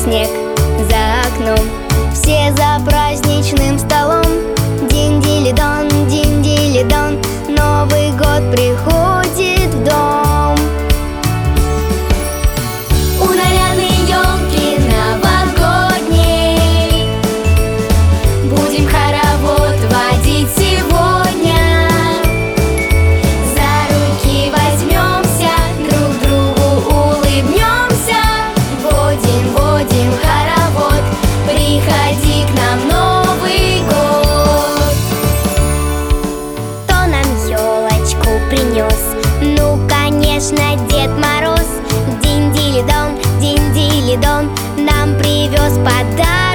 снег за окном, все за праздничным столом. Динь-дили-дон, динь-дили-дон, Новый год приходит в дом. У нарядной елки новогодней будем хоровод водить сегодня. За руки возьмемся, друг другу улыбнемся. Водим, водим хоровод, приходи к нам Новый год. Кто нам елочку принес? Ну, конечно, Дед Мороз. Динь-дили-дон, динь-дили-дон, нам привез подарок.